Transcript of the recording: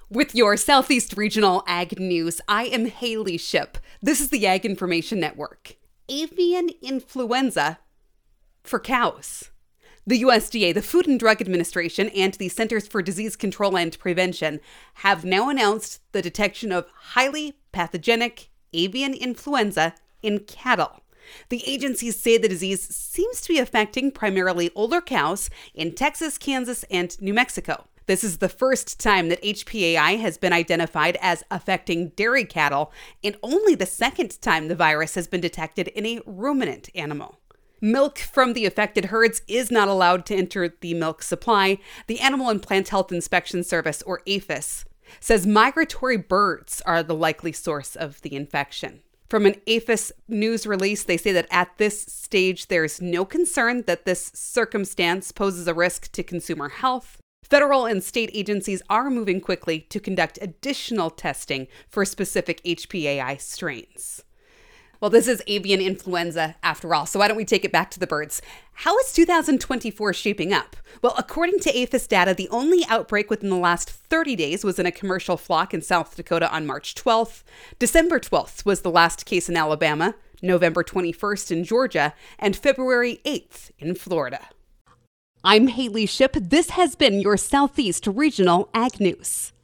With your Southeast Regional Ag News, I am Haley Ship. This is the Ag Information Network. Avian influenza for cows. The USDA, the Food and Drug Administration, and the Centers for Disease Control and Prevention have now announced the detection of highly pathogenic avian influenza in cattle. The agencies say the disease seems to be affecting primarily older cows in Texas, Kansas, and New Mexico. This is the first time that HPAI has been identified as affecting dairy cattle, and only the second time the virus has been detected in a ruminant animal. Milk from the affected herds is not allowed to enter the milk supply. The Animal and Plant Health Inspection Service, or APHIS, says migratory birds are the likely source of the infection. From an APHIS news release, they say that at this stage, there's no concern that this circumstance poses a risk to consumer health. Federal and state agencies are moving quickly to conduct additional testing for specific HPAI strains. Well, this is avian influenza after all, so why don't we take it back to the birds? How is 2024 shaping up? Well, according to APHIS data, the only outbreak within the last 30 days was in a commercial flock in South Dakota on March 12th. December 12th was the last case in Alabama, November 21st in Georgia, and February 8th in Florida. I'm Haley Ship. This has been your Southeast Regional Ag News.